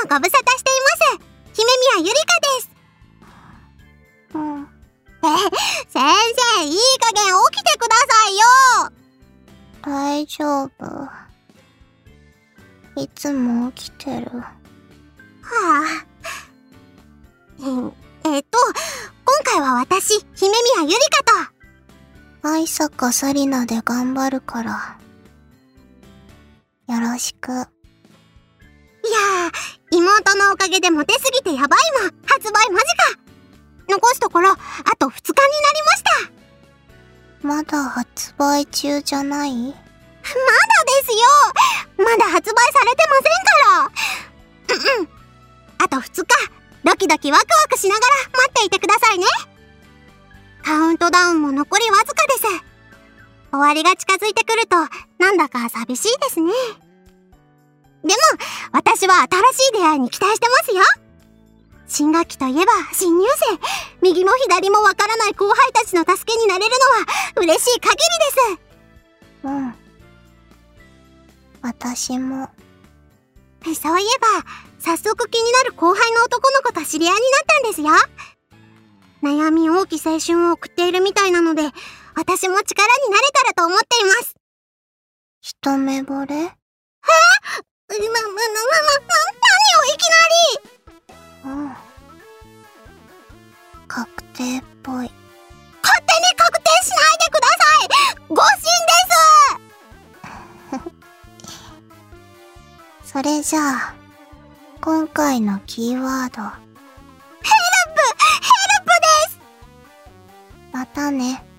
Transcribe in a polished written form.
ご無沙汰しています。姫宮ゆりかです。先生、いい加減起きてくださいよ。 大丈夫。いつも起きてる。 今回は私、姫宮ゆりかと、 愛坂紗理奈で頑張るから。よろしく。 いやー、妹のおかげでモテすぎてやばいもん。発売間近。残すところ、あと2日になりました。 まだ発売中じゃない？ まだですよ。まだ発売されてませんから。あと2日、ドキドキワクワクしながら待っていてくださいね。カウントダウンも残りわずかです。終わりが近づいてくると、なんだか寂しいですね。でも、私は新しい出会いに期待してますよ。新学期といえば新入生。右も左もわからない後輩たちの助けになれるのは嬉しい限りです。 うん。私も。 そういえば、早速気になる後輩の男の子と知り合いになったんですよ。悩み多き青春を送っているみたいなので、私も力になれたらと思っています。 一目惚れ？ 何をいきなり。 確定っぽい。 勝手に確定しないでください。誤審です。 それじゃあ、今回のキーワード。 ヘルプです。 またね。